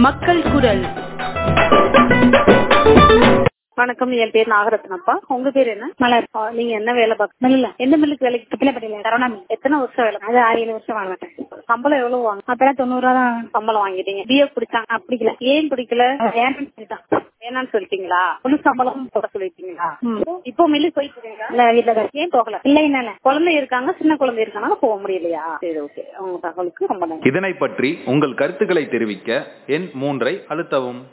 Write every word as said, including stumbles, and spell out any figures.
மக்கள் குரல். வணக்கம், என் பேர் நாகரத்னப்பா. உங்க பேர் என்ன? மலர். நீங்க என்ன வேலை பாக்க? மில்ல. எந்த மில்லுக்கு வேலைக்கு? பிள்ளைப்பட்டியில கரோனா மில். எத்தனை வருஷம் வேலை? அது ஆறு ஏழு வருஷம் வாங்கிட்டேன். சம்பளம் எவ்வளவு வாங்க? அப்பெல்லாம் தொண்ணூறு ரூபா தான் சம்பளம் வாங்கிட்டீங்க. பிஎஃப் பிடிச்சாங்க? பிடிக்கல. ஏன் பிடிக்கல? வேண்டாம்னு சொல்லிட்டான். வேணான்னு சொல்லிட்டீங்களா? முழு சம்பளம் போட சொல்லிட்டீங்களா? ம். இப்போ மில்லுக்கு போயிட்டு இருக்கீங்களா? இல்ல, வீட்டுல தான். ஏன் போகல? இல்ல, என்னால குழந்தை இருக்காங்க, சின்ன குழந்தை இருக்காங்க, போக முடியலையா? சரி, ஓகே. உங்க தகவலுக்கு ரொம்ப நன்றி. இதனை பற்றி உங்கள் கருத்துக்களை தெரிவிக்க எண் மூன்றை அழுத்தவும்.